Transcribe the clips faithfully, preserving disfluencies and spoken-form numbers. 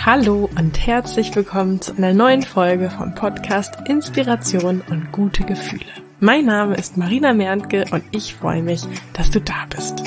Hallo und herzlich willkommen zu einer neuen Folge vom Podcast Inspiration und gute Gefühle. Mein Name ist Marina Merntke und ich freue mich, dass du da bist.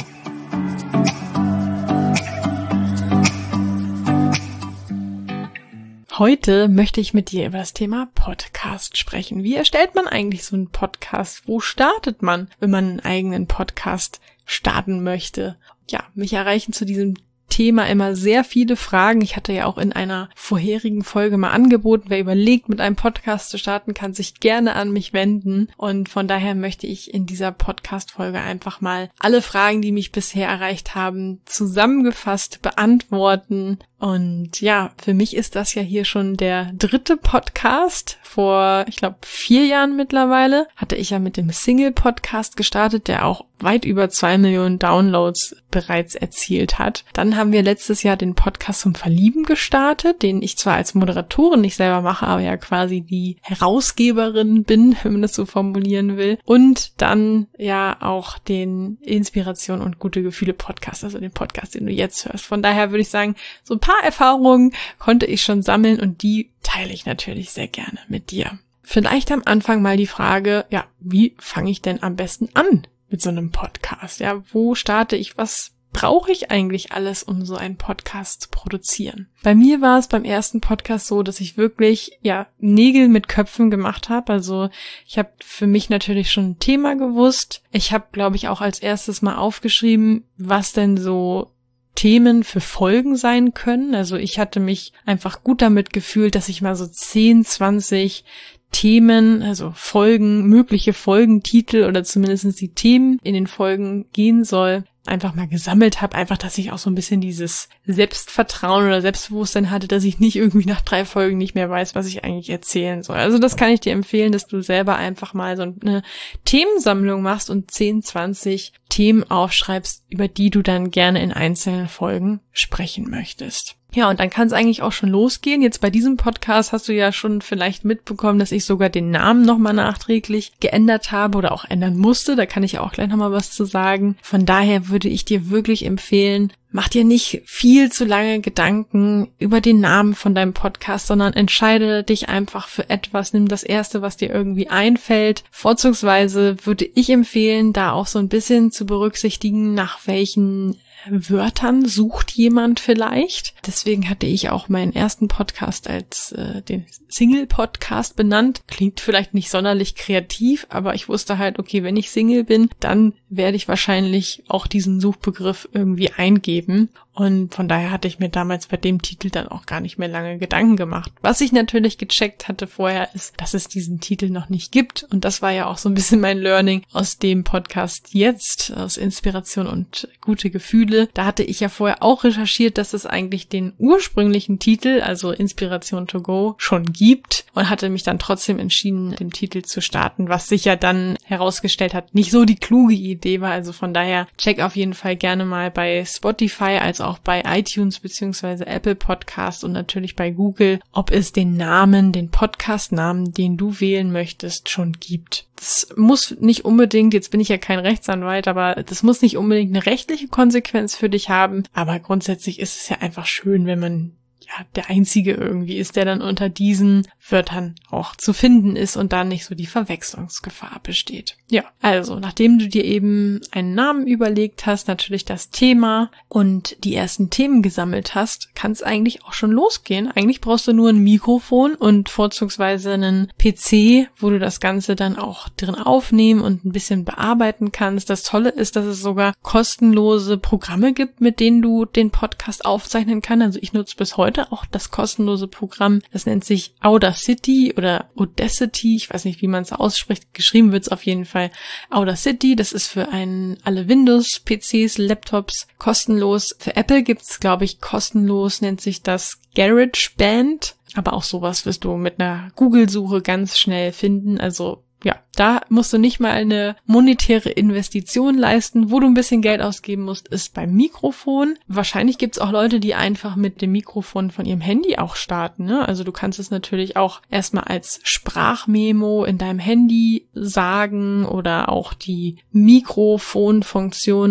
Heute möchte ich mit dir über das Thema Podcast sprechen. Wie erstellt man eigentlich so einen Podcast? Wo startet man, wenn man einen eigenen Podcast starten möchte? Ja, mich erreichen zu diesem Thema immer sehr viele Fragen. Ich hatte ja auch in einer vorherigen Folge mal angeboten, wer überlegt, mit einem Podcast zu starten, kann sich gerne an mich wenden. Und von daher möchte ich in dieser Podcast-Folge einfach mal alle Fragen, die mich bisher erreicht haben, zusammengefasst beantworten. Und ja, für mich ist das ja hier schon der dritte Podcast. Vor, ich glaube, vier Jahren mittlerweile hatte ich ja mit dem Single-Podcast gestartet, der auch weit über zwei Millionen Downloads bereits erzielt hat. Dann haben wir letztes Jahr den Podcast zum Verlieben gestartet, den ich zwar als Moderatorin nicht selber mache, aber ja quasi die Herausgeberin bin, wenn man das so formulieren will. Und dann ja auch den Inspiration und gute Gefühle Podcast, also den Podcast, den du jetzt hörst. Von daher würde ich sagen, so ein paar Erfahrungen konnte ich schon sammeln und die teile ich natürlich sehr gerne mit dir. Vielleicht am Anfang mal die Frage, ja, wie fange ich denn am besten an mit so einem Podcast? Ja, wo starte ich? Was brauche ich eigentlich alles, um so einen Podcast zu produzieren? Bei mir war es beim ersten Podcast so, dass ich wirklich, ja, Nägel mit Köpfen gemacht habe. Also ich habe für mich natürlich schon ein Thema gewusst. Ich habe, glaube ich, auch als erstes mal aufgeschrieben, was denn so Themen für Folgen sein können. Also ich hatte mich einfach gut damit gefühlt, dass ich mal so zehn, zwanzig Themen, also Folgen, mögliche Folgentitel oder zumindest die Themen in den Folgen gehen soll, einfach mal gesammelt habe, einfach, dass ich auch so ein bisschen dieses Selbstvertrauen oder Selbstbewusstsein hatte, dass ich nicht irgendwie nach drei Folgen nicht mehr weiß, was ich eigentlich erzählen soll. Also das kann ich dir empfehlen, dass du selber einfach mal so eine Themensammlung machst und zehn, zwanzig Themen aufschreibst, über die du dann gerne in einzelnen Folgen sprechen möchtest. Ja, und dann kann es eigentlich auch schon losgehen. Jetzt bei diesem Podcast hast du ja schon vielleicht mitbekommen, dass ich sogar den Namen nochmal nachträglich geändert habe oder auch ändern musste. Da kann ich auch gleich nochmal was zu sagen. Von daher würde ich dir wirklich empfehlen, mach dir nicht viel zu lange Gedanken über den Namen von deinem Podcast, sondern entscheide dich einfach für etwas. Nimm das Erste, was dir irgendwie einfällt. Vorzugsweise würde ich empfehlen, da auch so ein bisschen zu berücksichtigen, nach welchen Wörtern sucht jemand vielleicht. Deswegen hatte ich auch meinen ersten Podcast als äh, den Single-Podcast benannt. Klingt vielleicht nicht sonderlich kreativ, aber ich wusste halt, okay, wenn ich Single bin, dann werde ich wahrscheinlich auch diesen Suchbegriff irgendwie eingeben. Und von daher hatte ich mir damals bei dem Titel dann auch gar nicht mehr lange Gedanken gemacht. Was ich natürlich gecheckt hatte vorher ist, dass es diesen Titel noch nicht gibt. Und das war ja auch so ein bisschen mein Learning aus dem Podcast jetzt, aus Inspiration und gute Gefühle. Da hatte ich ja vorher auch recherchiert, dass es eigentlich den ursprünglichen Titel, also Inspiration to go, schon gibt und hatte mich dann trotzdem entschieden, den Titel zu starten, was sich ja dann herausgestellt hat, nicht so die kluge Idee war. Also von daher check auf jeden Fall gerne mal bei Spotify als auch bei iTunes bzw. Apple Podcast und natürlich bei Google, ob es den Namen, den Podcast-Namen, den du wählen möchtest, schon gibt. Das muss nicht unbedingt, jetzt bin ich ja kein Rechtsanwalt, aber das muss nicht unbedingt eine rechtliche Konsequenz für dich haben. Aber grundsätzlich ist es ja einfach schön, wenn man ja der Einzige irgendwie ist, der dann unter diesen Wörtern auch zu finden ist und da nicht so die Verwechslungsgefahr besteht. Ja, also nachdem du dir eben einen Namen überlegt hast, natürlich das Thema und die ersten Themen gesammelt hast, kann es eigentlich auch schon losgehen. Eigentlich brauchst du nur ein Mikrofon und vorzugsweise einen P C, wo du das Ganze dann auch drin aufnehmen und ein bisschen bearbeiten kannst. Das Tolle ist, dass es sogar kostenlose Programme gibt, mit denen du den Podcast aufzeichnen kannst. Also ich nutze bis heute auch das kostenlose Programm. Das nennt sich Audacity oder Audacity. Ich weiß nicht, wie man es ausspricht. Geschrieben wird es auf jeden Fall Audacity. Das ist für einen, alle Windows-P Cs, Laptops kostenlos. Für Apple gibt es, glaube ich, kostenlos, nennt sich das GarageBand. Aber auch sowas wirst du mit einer Google-Suche ganz schnell finden. Also ja, da musst du nicht mal eine monetäre Investition leisten. Wo du ein bisschen Geld ausgeben musst, ist beim Mikrofon. Wahrscheinlich gibt's auch Leute, die einfach mit dem Mikrofon von ihrem Handy auch starten, ne? Also du kannst es natürlich auch erstmal als Sprachmemo in deinem Handy sagen oder auch die Mikrofonfunktion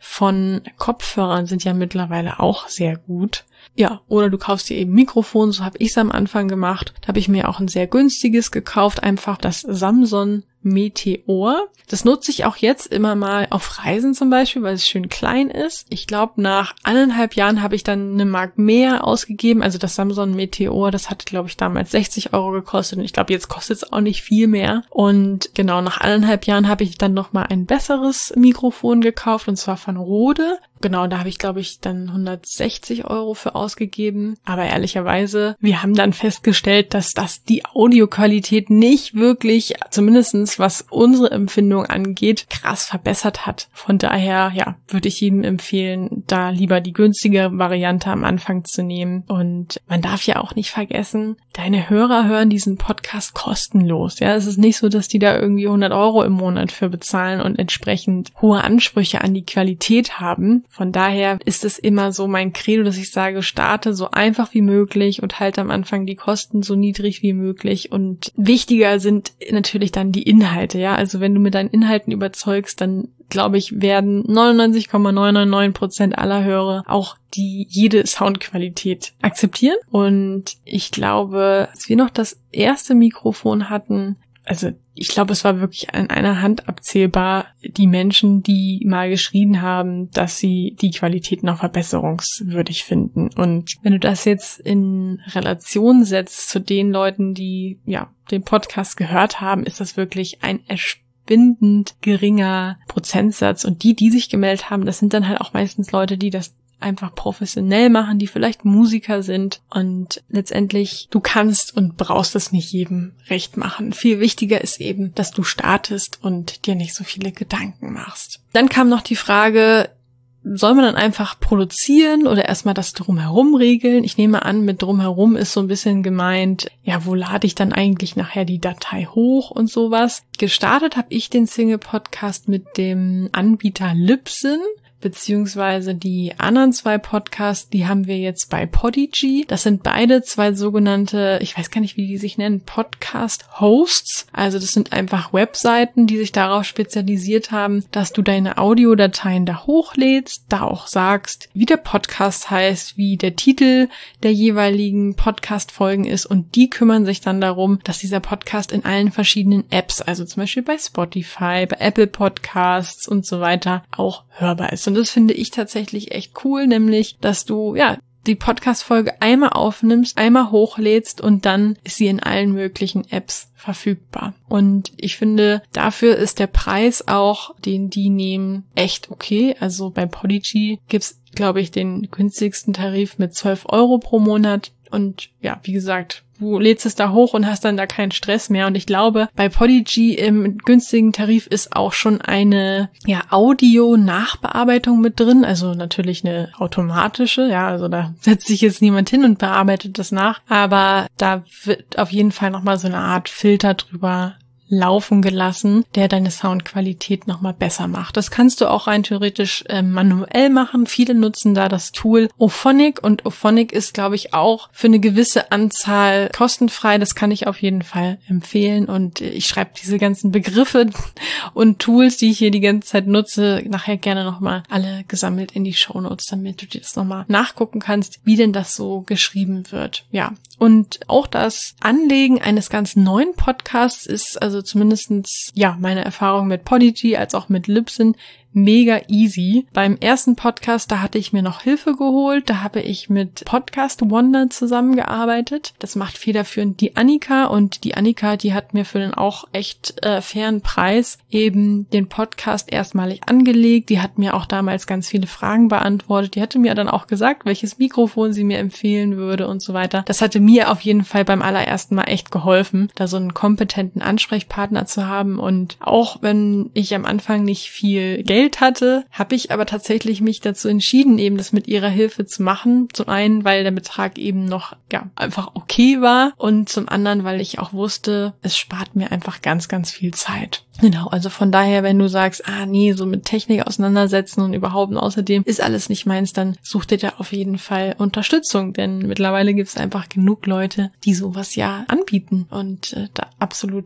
von Kopfhörern sind ja mittlerweile auch sehr gut. Ja, oder du kaufst dir eben Mikrofon, so habe ich es am Anfang gemacht. Da habe ich mir auch ein sehr günstiges gekauft, einfach das Samson Meteor. Das nutze ich auch jetzt immer mal auf Reisen zum Beispiel, weil es schön klein ist. Ich glaube, nach eineinhalb Jahren habe ich dann eine Mark mehr ausgegeben. Also das Samson Meteor, das hat, glaube ich, damals sechzig Euro gekostet. Und ich glaube, jetzt kostet es auch nicht viel mehr. Und genau, nach eineinhalb Jahren habe ich dann nochmal ein besseres Mikrofon gekauft, und zwar von Rode. Genau, da habe ich, glaube ich, dann hundertsechzig Euro für ausgegeben. Aber ehrlicherweise, wir haben dann festgestellt, dass das die Audioqualität nicht wirklich, zumindestens was unsere Empfindung angeht, krass verbessert hat. Von daher, ja, würde ich jedem empfehlen, da lieber die günstige Variante am Anfang zu nehmen. Und man darf ja auch nicht vergessen, deine Hörer hören diesen Podcast kostenlos. Ja, es ist nicht so, dass die da irgendwie hundert Euro im Monat für bezahlen und entsprechend hohe Ansprüche an die Qualität haben. Von daher ist es immer so mein Credo, dass ich sage, starte so einfach wie möglich und halte am Anfang die Kosten so niedrig wie möglich. Und wichtiger sind natürlich dann die Inhalte, ja. Also wenn du mit deinen Inhalten überzeugst, dann glaube ich, werden neunundneunzig Komma neunundneunzig Prozent aller Hörer auch die jede Soundqualität akzeptieren. Und ich glaube, als wir noch das erste Mikrofon hatten, also ich glaube, es war wirklich an einer Hand abzählbar, die Menschen, die mal geschrieben haben, dass sie die Qualität noch verbesserungswürdig finden. Und wenn du das jetzt in Relation setzt zu den Leuten, die ja den Podcast gehört haben, ist das wirklich ein erschwindend geringer Prozentsatz. Und die, die sich gemeldet haben, das sind dann halt auch meistens Leute, die das einfach professionell machen, die vielleicht Musiker sind, und letztendlich, du kannst und brauchst es nicht jedem recht machen. Viel wichtiger ist eben, dass du startest und dir nicht so viele Gedanken machst. Dann kam noch die Frage, soll man dann einfach produzieren oder erstmal das Drumherum regeln? Ich nehme an, mit Drumherum ist so ein bisschen gemeint, ja, wo lade ich dann eigentlich nachher die Datei hoch und sowas. Gestartet habe ich den Single-Podcast mit dem Anbieter Libsyn. Beziehungsweise die anderen zwei Podcasts, die haben wir jetzt bei Podigy. Das sind beide zwei sogenannte, ich weiß gar nicht, wie die sich nennen, Podcast-Hosts. Also das sind einfach Webseiten, die sich darauf spezialisiert haben, dass du deine Audiodateien da hochlädst, da auch sagst, wie der Podcast heißt, wie der Titel der jeweiligen Podcast-Folgen ist, und die kümmern sich dann darum, dass dieser Podcast in allen verschiedenen Apps, also zum Beispiel bei Spotify, bei Apple Podcasts und so weiter, auch hörbar ist. Und das finde ich tatsächlich echt cool, nämlich, dass du, ja, die Podcast-Folge einmal aufnimmst, einmal hochlädst und dann ist sie in allen möglichen Apps verfügbar. Und ich finde, dafür ist der Preis auch, den die nehmen, echt okay. Also bei Podigy gibt's, glaube ich, den günstigsten Tarif mit zwölf Euro pro Monat. Und ja, wie gesagt, du lädst es da hoch und hast dann da keinen Stress mehr. Und ich glaube, bei Podigy im günstigen Tarif ist auch schon eine ja Audio-Nachbearbeitung mit drin. Also natürlich eine automatische. Ja, also da setzt sich jetzt niemand hin und bearbeitet das nach. Aber da wird auf jeden Fall nochmal so eine Art Filter drüber laufen gelassen, der deine Soundqualität nochmal besser macht. Das kannst du auch rein theoretisch äh, manuell machen. Viele nutzen da das Tool Auphonic, und Auphonic ist, glaube ich, auch für eine gewisse Anzahl kostenfrei. Das kann ich auf jeden Fall empfehlen, und ich schreibe diese ganzen Begriffe und Tools, die ich hier die ganze Zeit nutze, nachher gerne nochmal alle gesammelt in die Shownotes, damit du dir das nochmal nachgucken kannst, wie denn das so geschrieben wird. Ja, und auch das Anlegen eines ganz neuen Podcasts ist also zumindestens, ja, meine Erfahrung mit Podigy als auch mit Libsyn mega easy. Beim ersten Podcast, da hatte ich mir noch Hilfe geholt. Da habe ich mit Podcast Wonder zusammengearbeitet. Das macht federführend die Annika, und die Annika, die hat mir für den auch echt äh, fairen Preis eben den Podcast erstmalig angelegt. Die hat mir auch damals ganz viele Fragen beantwortet. Die hatte mir dann auch gesagt, welches Mikrofon sie mir empfehlen würde und so weiter. Das hatte mir auf jeden Fall beim allerersten Mal echt geholfen, da so einen kompetenten Ansprechpartner zu haben. Und auch wenn ich am Anfang nicht viel Geld hatte, habe ich aber tatsächlich mich dazu entschieden, eben das mit ihrer Hilfe zu machen. Zum einen, weil der Betrag eben noch ja einfach okay war, und zum anderen, weil ich auch wusste, es spart mir einfach ganz, ganz viel Zeit. Genau, also von daher, wenn du sagst, ah nee, so mit Technik auseinandersetzen und überhaupt und außerdem ist alles nicht meins, dann such dir da auf jeden Fall Unterstützung, denn mittlerweile gibt es einfach genug Leute, die sowas ja anbieten und äh, da absolute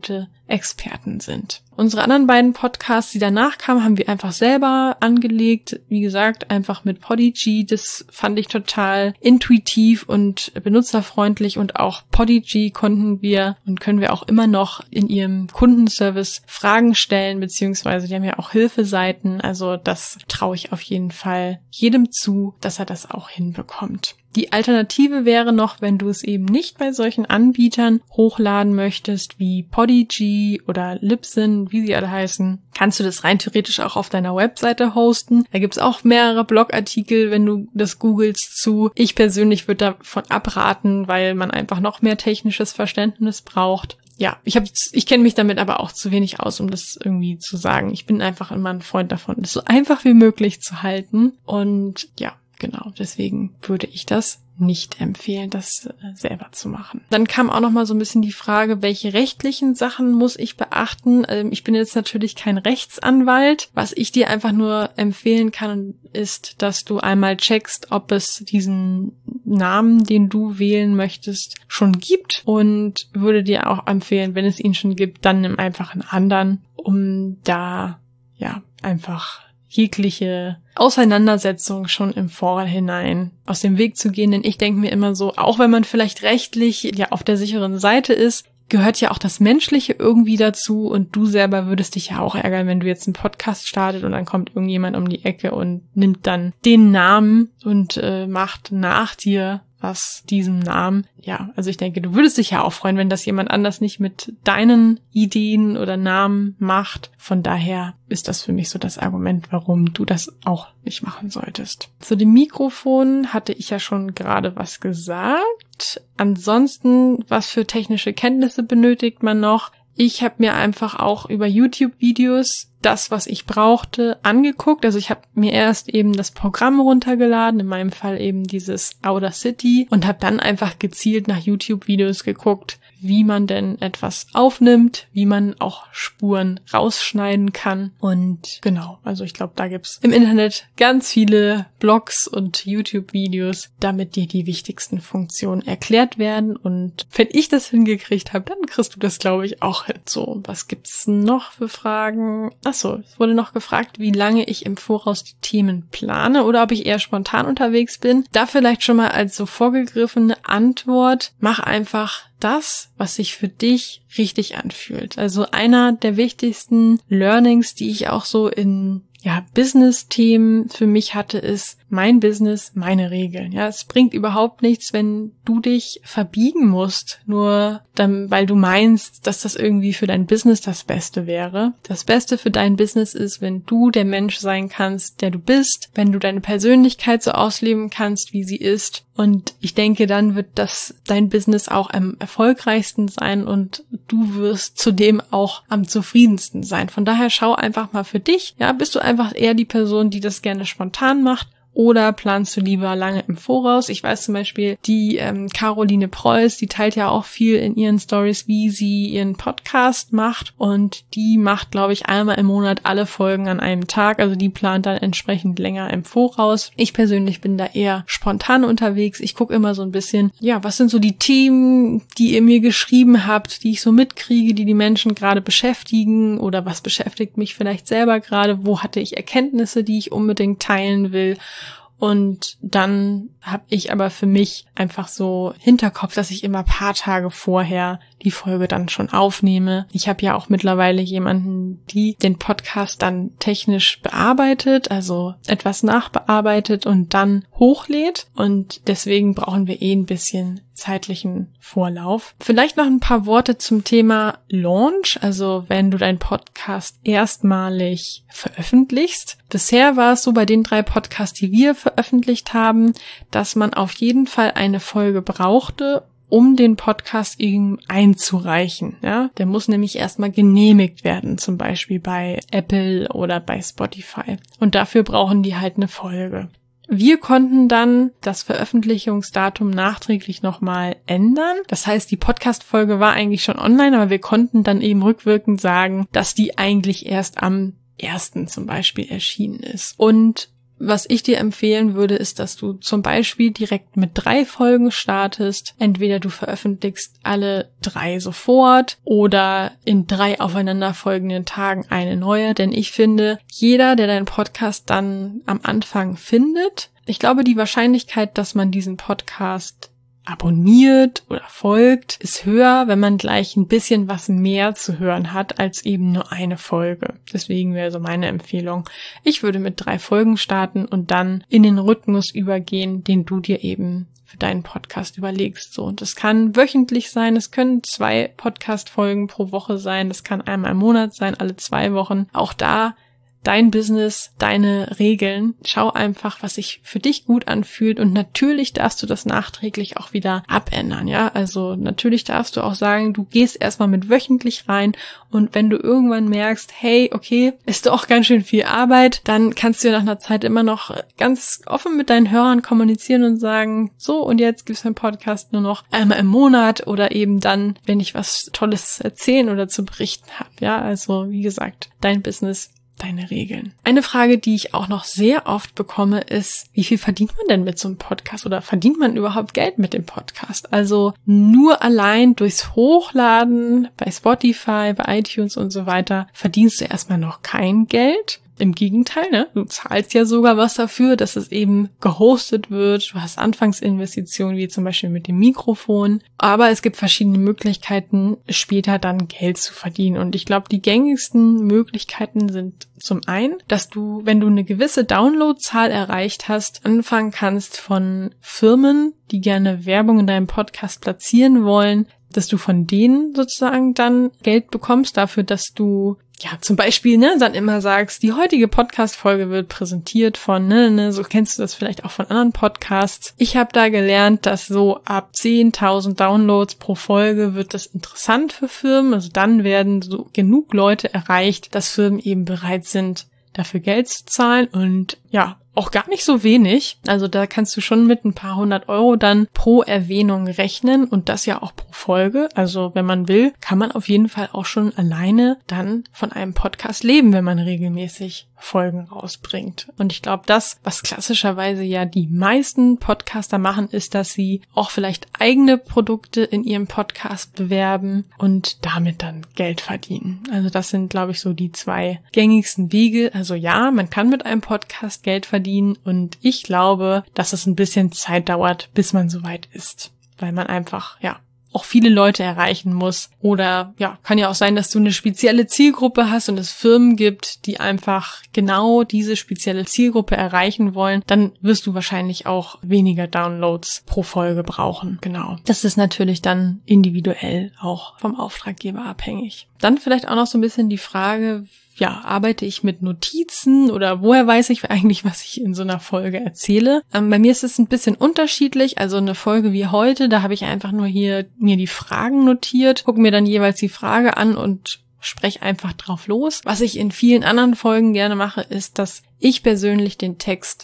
Experten sind. Unsere anderen beiden Podcasts, die danach kamen, haben wir einfach selber angelegt. Wie gesagt, einfach mit Podigy. Das fand ich total intuitiv und benutzerfreundlich, und auch Podigy konnten wir und können wir auch immer noch in ihrem Kundenservice Fragen stellen, beziehungsweise die haben ja auch Hilfeseiten. Also das traue ich auf jeden Fall jedem zu, dass er das auch hinbekommt. Die Alternative wäre noch, wenn du es eben nicht bei solchen Anbietern hochladen möchtest, wie Podigy oder Libsyn, wie sie alle heißen, kannst du das rein theoretisch auch auf deiner Webseite hosten. Da gibt's auch mehrere Blogartikel, wenn du das googelst, zu. Ich persönlich würde davon abraten, weil man einfach noch mehr technisches Verständnis braucht. Ja, ich habe, ich kenne mich damit aber auch zu wenig aus, um das irgendwie zu sagen. Ich bin einfach immer ein Freund davon, das so einfach wie möglich zu halten. Und ja, genau, deswegen würde ich das nicht empfehlen, das äh, selber zu machen. Dann kam auch noch mal so ein bisschen die Frage, welche rechtlichen Sachen muss ich beachten? Ähm, ich bin jetzt natürlich kein Rechtsanwalt. Was ich dir einfach nur empfehlen kann, ist, dass du einmal checkst, ob es diesen Namen, den du wählen möchtest, schon gibt, und würde dir auch empfehlen, wenn es ihn schon gibt, dann nimm einfach einen anderen, um da ja einfach jegliche Auseinandersetzung schon im Vorhinein aus dem Weg zu gehen. Denn ich denke mir immer so, auch wenn man vielleicht rechtlich ja auf der sicheren Seite ist, gehört ja auch das Menschliche irgendwie dazu, und du selber würdest dich ja auch ärgern, wenn du jetzt einen Podcast startet und dann kommt irgendjemand um die Ecke und nimmt dann den Namen und äh, macht nach dir was diesem Namen. Ja, also ich denke, du würdest dich ja auch freuen, wenn das jemand anders nicht mit deinen Ideen oder Namen macht. Von daher ist das für mich so das Argument, warum du das auch nicht machen solltest. Zu dem Mikrofon hatte ich ja schon gerade was gesagt. Ansonsten, was für technische Kenntnisse benötigt man noch? Ich habe mir einfach auch über YouTube-Videos das, was ich brauchte, angeguckt. Also ich habe mir erst eben das Programm runtergeladen, in meinem Fall eben dieses Audacity, und habe dann einfach gezielt nach YouTube-Videos geguckt, wie man denn etwas aufnimmt, wie man auch Spuren rausschneiden kann. Und genau, also ich glaube, da gibt's im Internet ganz viele Blogs und YouTube-Videos, damit dir die wichtigsten Funktionen erklärt werden. Und wenn ich das hingekriegt habe, dann kriegst du das, glaube ich, auch hin. So, was gibt's noch für Fragen? Achso, es wurde noch gefragt, wie lange ich im Voraus die Themen plane oder ob ich eher spontan unterwegs bin. Da vielleicht schon mal als so vorgegriffene Antwort: Mach einfach das, was sich für dich richtig anfühlt. Also einer der wichtigsten Learnings, die ich auch so in ja, Business-Themen für mich hatte, ist mein Business, meine Regeln. Ja, es bringt überhaupt nichts, wenn du dich verbiegen musst, nur dann, weil du meinst, dass das irgendwie für dein Business das Beste wäre. Das Beste für dein Business ist, wenn du der Mensch sein kannst, der du bist, wenn du deine Persönlichkeit so ausleben kannst, wie sie ist. Und ich denke, dann wird das dein Business auch am erfolgreichsten sein und du wirst zudem auch am zufriedensten sein. Von daher schau einfach mal für dich. Ja, bist du einfach eher die Person, die das gerne spontan macht? Oder planst du lieber lange im Voraus? Ich weiß zum Beispiel, die ähm, Caroline Preuß, die teilt ja auch viel in ihren Stories, wie sie ihren Podcast macht. Und die macht, glaube ich, einmal im Monat alle Folgen an einem Tag. Also die plant dann entsprechend länger im Voraus. Ich persönlich bin da eher spontan unterwegs. Ich gucke immer so ein bisschen, ja, was sind so die Themen, die ihr mir geschrieben habt, die ich so mitkriege, die die Menschen gerade beschäftigen, oder was beschäftigt mich vielleicht selber gerade, wo hatte ich Erkenntnisse, die ich unbedingt teilen will. Und dann habe ich aber für mich einfach so Hinterkopf, dass ich immer ein paar Tage vorher die Folge dann schon aufnehme. Ich habe ja auch mittlerweile jemanden, die den Podcast dann technisch bearbeitet, also etwas nachbearbeitet und dann hochlädt. Und deswegen brauchen wir eh ein bisschen zeitlichen Vorlauf. Vielleicht noch ein paar Worte zum Thema Launch, also wenn du deinen Podcast erstmalig veröffentlichst. Bisher war es so bei den drei Podcasts, die wir veröffentlicht haben, dass man auf jeden Fall eine Folge brauchte, um den Podcast eben einzureichen. Ja, der muss nämlich erstmal genehmigt werden, zum Beispiel bei Apple oder bei Spotify. Und dafür brauchen die halt eine Folge. Wir konnten dann das Veröffentlichungsdatum nachträglich nochmal ändern. Das heißt, die Podcast-Folge war eigentlich schon online, aber wir konnten dann eben rückwirkend sagen, dass die eigentlich erst am ersten zum Beispiel erschienen ist. Und was ich dir empfehlen würde, ist, dass du zum Beispiel direkt mit drei Folgen startest. Entweder du veröffentlichst alle drei sofort oder in drei aufeinanderfolgenden Tagen eine neue. Denn ich finde, jeder, der deinen Podcast dann am Anfang findet, ich glaube, die Wahrscheinlichkeit, dass man diesen Podcast abonniert oder folgt, ist höher, wenn man gleich ein bisschen was mehr zu hören hat, als eben nur eine Folge. Deswegen wäre so meine Empfehlung. Ich würde mit drei Folgen starten und dann in den Rhythmus übergehen, den du dir eben für deinen Podcast überlegst. So, und das kann wöchentlich sein, es können zwei Podcast-Folgen pro Woche sein, das kann einmal im Monat sein, alle zwei Wochen. Auch da dein Business, deine Regeln. Schau einfach, was sich für dich gut anfühlt, und natürlich darfst du das nachträglich auch wieder abändern, ja. Also natürlich darfst du auch sagen, du gehst erstmal mit wöchentlich rein, und wenn du irgendwann merkst, hey, okay, ist doch ganz schön viel Arbeit, dann kannst du ja nach einer Zeit immer noch ganz offen mit deinen Hörern kommunizieren und sagen, so, und jetzt gibt's meinen Podcast nur noch einmal im Monat oder eben dann, wenn ich was Tolles zu erzählen oder zu berichten habe, ja. Also wie gesagt, dein Business, deine Regeln. Eine Frage, die ich auch noch sehr oft bekomme, ist, wie viel verdient man denn mit so einem Podcast, oder verdient man überhaupt Geld mit dem Podcast? Also nur allein durchs Hochladen bei Spotify, bei iTunes und so weiter verdienst du erstmal noch kein Geld. Im Gegenteil, ne? Du zahlst ja sogar was dafür, dass es eben gehostet wird. Du hast Anfangsinvestitionen, wie zum Beispiel mit dem Mikrofon. Aber es gibt verschiedene Möglichkeiten, später dann Geld zu verdienen. Und ich glaube, die gängigsten Möglichkeiten sind zum einen, dass du, wenn du eine gewisse Downloadzahl erreicht hast, anfangen kannst von Firmen, die gerne Werbung in deinem Podcast platzieren wollen, dass du von denen sozusagen dann Geld bekommst dafür, dass du ja zum Beispiel ne dann immer sagst, die heutige Podcast-Folge wird präsentiert von, ne, ne, so kennst du das vielleicht auch von anderen Podcasts. Ich habe da gelernt, dass so ab zehntausend Downloads pro Folge wird das interessant für Firmen. Also dann werden so genug Leute erreicht, dass Firmen eben bereit sind, dafür Geld zu zahlen, und ja, auch gar nicht so wenig. Also da kannst du schon mit ein paar hundert Euro dann pro Erwähnung rechnen, und das ja auch pro Folge. Also wenn man will, kann man auf jeden Fall auch schon alleine dann von einem Podcast leben, wenn man regelmäßig Folgen rausbringt. Und ich glaube, das, was klassischerweise ja die meisten Podcaster machen, ist, dass sie auch vielleicht eigene Produkte in ihrem Podcast bewerben und damit dann Geld verdienen. Also das sind, glaube ich, so die zwei gängigsten Wege. Also ja, man kann mit einem Podcast Geld verdienen, und ich glaube, dass es ein bisschen Zeit dauert, bis man soweit ist, weil man einfach, ja, auch viele Leute erreichen muss. Oder ja, kann ja auch sein, dass du eine spezielle Zielgruppe hast und es Firmen gibt, die einfach genau diese spezielle Zielgruppe erreichen wollen. Dann wirst du wahrscheinlich auch weniger Downloads pro Folge brauchen. Genau. Das ist natürlich dann individuell auch vom Auftraggeber abhängig. Dann vielleicht auch noch so ein bisschen die Frage, ja, arbeite ich mit Notizen, oder woher weiß ich eigentlich, was ich in so einer Folge erzähle? Ähm, bei mir ist es ein bisschen unterschiedlich. Also eine Folge wie heute, da habe ich einfach nur hier mir die Fragen notiert, gucke mir dann jeweils die Frage an und spreche einfach drauf los. Was ich in vielen anderen Folgen gerne mache, ist, dass ich persönlich den Text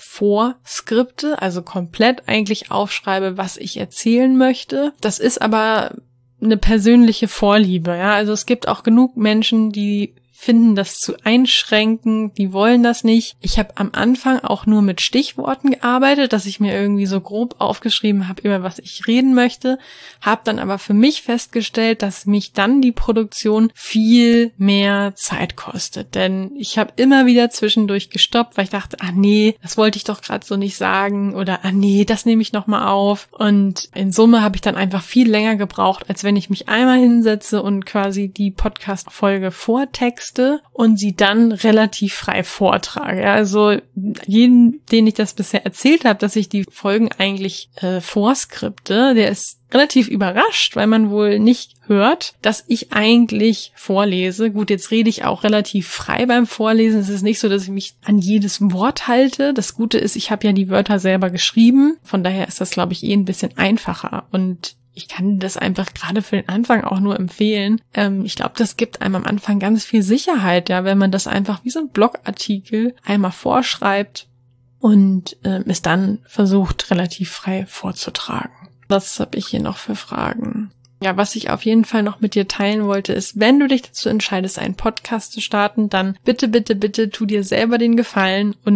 vorskripte, also komplett eigentlich aufschreibe, was ich erzählen möchte. Das ist aber eine persönliche Vorliebe, ja. Also es gibt auch genug Menschen, die finden das zu einschränken, die wollen das nicht. Ich habe am Anfang auch nur mit Stichworten gearbeitet, dass ich mir irgendwie so grob aufgeschrieben habe, über was ich reden möchte, habe dann aber für mich festgestellt, dass mich dann die Produktion viel mehr Zeit kostet, denn ich habe immer wieder zwischendurch gestoppt, weil ich dachte, ah nee, das wollte ich doch gerade so nicht sagen, oder ah nee, das nehme ich nochmal auf, und in Summe habe ich dann einfach viel länger gebraucht, als wenn ich mich einmal hinsetze und quasi die Podcast-Folge vortexte und sie dann relativ frei vortrage. Also jeden, den ich das bisher erzählt habe, dass ich die Folgen eigentlich äh, vorskripte, der ist relativ überrascht, weil man wohl nicht hört, dass ich eigentlich vorlese. Gut, jetzt rede ich auch relativ frei beim Vorlesen. Es ist nicht so, dass ich mich an jedes Wort halte. Das Gute ist, ich habe ja die Wörter selber geschrieben. Von daher ist das, glaube ich, eh ein bisschen einfacher. Und ich kann das einfach gerade für den Anfang auch nur empfehlen. Ähm, ich glaube, das gibt einem am Anfang ganz viel Sicherheit, ja, wenn man das einfach wie so ein Blogartikel einmal vorschreibt und äh, es dann versucht, relativ frei vorzutragen. Was habe ich hier noch für Fragen? Ja, was ich auf jeden Fall noch mit dir teilen wollte, ist, wenn du dich dazu entscheidest, einen Podcast zu starten, dann bitte, bitte, bitte tu dir selber den Gefallen und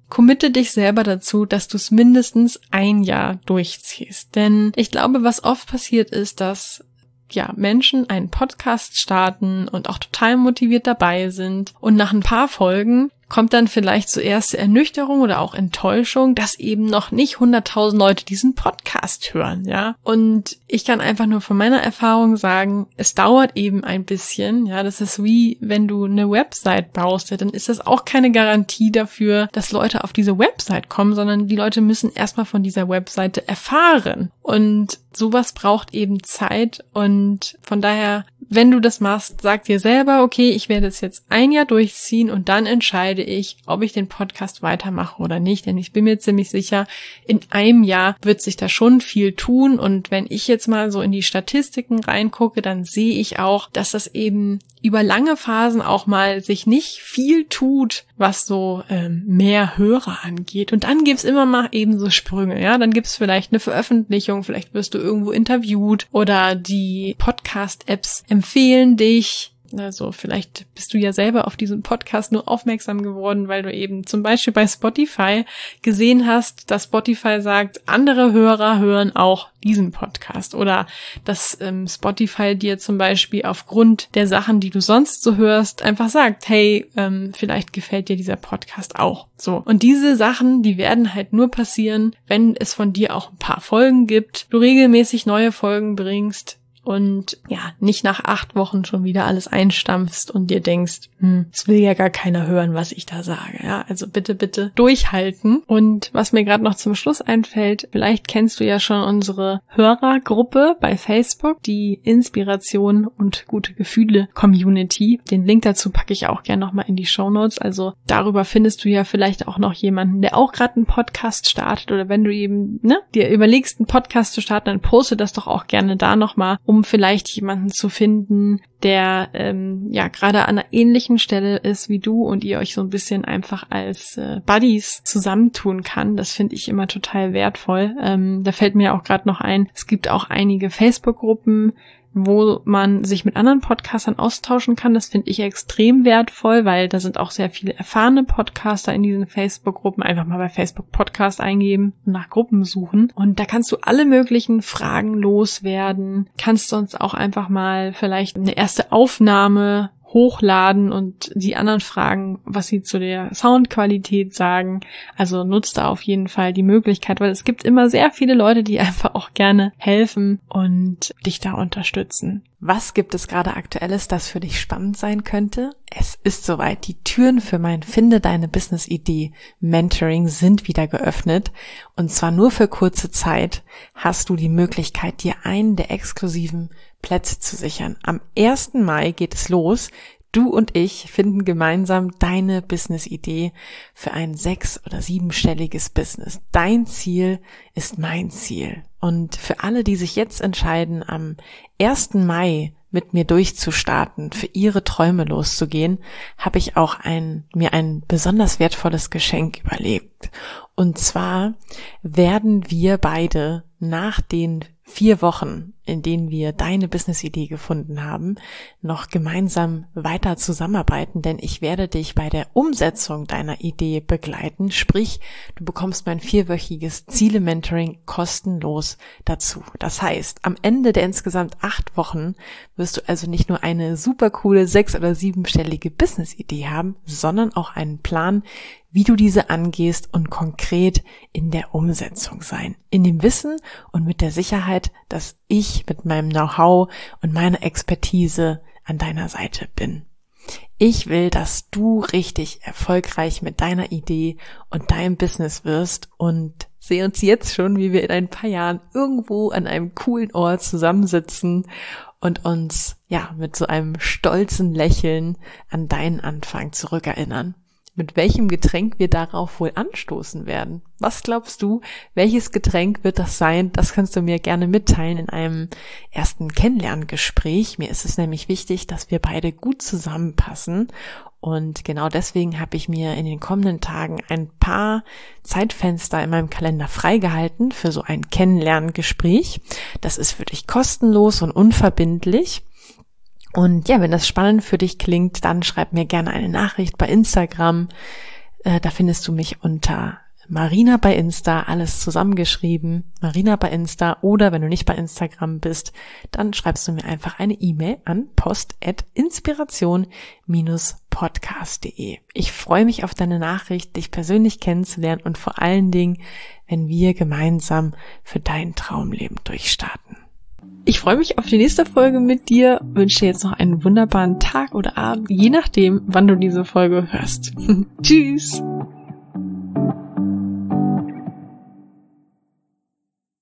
committe dich selber dazu, dass du es mindestens ein Jahr durchziehst. Denn ich glaube, was oft passiert ist, dass ja, Menschen einen Podcast starten und auch total motiviert dabei sind und nach ein paar Folgen kommt dann vielleicht zuerst Ernüchterung oder auch Enttäuschung, dass eben noch nicht hunderttausend Leute diesen Podcast hören, ja. Und ich kann einfach nur von meiner Erfahrung sagen, es dauert eben ein bisschen, ja. Das ist wie, wenn du eine Website baust, ja, dann ist das auch keine Garantie dafür, dass Leute auf diese Website kommen, sondern die Leute müssen erstmal von dieser Webseite erfahren. Und sowas braucht eben Zeit und von daher, wenn du das machst, sag dir selber, okay, ich werde es jetzt ein Jahr durchziehen und dann entscheide ich, ob ich den Podcast weitermache oder nicht, denn ich bin mir ziemlich sicher, in einem Jahr wird sich da schon viel tun und wenn ich jetzt mal so in die Statistiken reingucke, dann sehe ich auch, dass das eben über lange Phasen auch mal sich nicht viel tut, was so ähm, mehr Hörer angeht. Und dann gibt's immer mal eben so Sprünge, ja, dann gibt's vielleicht eine Veröffentlichung, vielleicht wirst du irgendwo interviewt oder die Podcast-Apps empfehlen dich. Also vielleicht bist du ja selber auf diesen Podcast nur aufmerksam geworden, weil du eben zum Beispiel bei Spotify gesehen hast, dass Spotify sagt, andere Hörer hören auch diesen Podcast oder dass ähm, Spotify dir zum Beispiel aufgrund der Sachen, die du sonst so hörst, einfach sagt, hey, ähm, vielleicht gefällt dir dieser Podcast auch. So. Und diese Sachen, die werden halt nur passieren, wenn es von dir auch ein paar Folgen gibt, du regelmäßig neue Folgen bringst, und ja, nicht nach acht Wochen schon wieder alles einstampfst und dir denkst, hm, es will ja gar keiner hören, was ich da sage. Ja, also bitte, bitte durchhalten. Und was mir gerade noch zum Schluss einfällt, vielleicht kennst du ja schon unsere Hörergruppe bei Facebook, die Inspiration und gute Gefühle Community. Den Link dazu packe ich auch gerne nochmal in die Shownotes. Also darüber findest du ja vielleicht auch noch jemanden, der auch gerade einen Podcast startet oder wenn du eben ne, dir überlegst, einen Podcast zu starten, dann poste das doch auch gerne da nochmal, um vielleicht jemanden zu finden, der ähm, ja gerade an einer ähnlichen Stelle ist wie du und ihr euch so ein bisschen einfach als äh, Buddies zusammentun kann. Das finde ich immer total wertvoll. Ähm, da fällt mir auch gerade noch ein, es gibt auch einige Facebook-Gruppen, wo man sich mit anderen Podcastern austauschen kann. Das finde ich extrem wertvoll, weil da sind auch sehr viele erfahrene Podcaster in diesen Facebook-Gruppen. Einfach mal bei Facebook Podcast eingeben und nach Gruppen suchen. Und da kannst du alle möglichen Fragen loswerden. Kannst sonst auch einfach mal vielleicht eine erste Aufnahme hochladen und die anderen fragen, was sie zu der Soundqualität sagen. Also nutzt da auf jeden Fall die Möglichkeit, weil es gibt immer sehr viele Leute, die einfach auch gerne helfen und dich da unterstützen. Was gibt es gerade Aktuelles, das für dich spannend sein könnte? Es ist soweit. Die Türen für mein Finde deine Business-Idee Mentoring sind wieder geöffnet. Und zwar nur für kurze Zeit hast du die Möglichkeit, dir einen der exklusiven Plätze zu sichern. Am ersten Mai geht es los. Du und ich finden gemeinsam deine Business-Idee für ein sechs- oder siebenstelliges Business. Dein Ziel ist mein Ziel. Und für alle, die sich jetzt entscheiden, am ersten Mai mit mir durchzustarten, für ihre Träume loszugehen, habe ich auch ein, mir ein besonders wertvolles Geschenk überlegt. Und zwar werden wir beide nach den vier Wochen, in denen wir deine Business-Idee gefunden haben, noch gemeinsam weiter zusammenarbeiten, denn ich werde dich bei der Umsetzung deiner Idee begleiten, sprich, du bekommst mein vierwöchiges Ziele-Mentoring kostenlos dazu. Das heißt, am Ende der insgesamt acht Wochen wirst du also nicht nur eine super coole sechs- oder siebenstellige Business-Idee haben, sondern auch einen Plan, wie du diese angehst und konkret in der Umsetzung sein. In dem Wissen und mit der Sicherheit, dass ich mit meinem Know-how und meiner Expertise an deiner Seite bin. Ich will, dass du richtig erfolgreich mit deiner Idee und deinem Business wirst und sehe uns jetzt schon, wie wir in ein paar Jahren irgendwo an einem coolen Ort zusammensitzen und uns ja mit so einem stolzen Lächeln an deinen Anfang zurückerinnern. Mit welchem Getränk wir darauf wohl anstoßen werden. Was glaubst du, welches Getränk wird das sein? Das kannst du mir gerne mitteilen in einem ersten Kennenlerngespräch. Mir ist es nämlich wichtig, dass wir beide gut zusammenpassen. Und genau deswegen habe ich mir in den kommenden Tagen ein paar Zeitfenster in meinem Kalender freigehalten für so ein Kennenlerngespräch. Das ist für dich kostenlos und unverbindlich. Und ja, wenn das spannend für dich klingt, dann schreib mir gerne eine Nachricht bei Instagram. Äh, da findest du mich unter Marina bei Insta, alles zusammengeschrieben, Marina bei Insta, oder wenn du nicht bei Instagram bist, dann schreibst du mir einfach eine E-Mail an post at inspiration dash podcast punkt de. Ich freue mich auf deine Nachricht, dich persönlich kennenzulernen und vor allen Dingen, wenn wir gemeinsam für dein Traumleben durchstarten. Ich freue mich auf die nächste Folge mit dir, wünsche dir jetzt noch einen wunderbaren Tag oder Abend, je nachdem, wann du diese Folge hörst. Tschüss!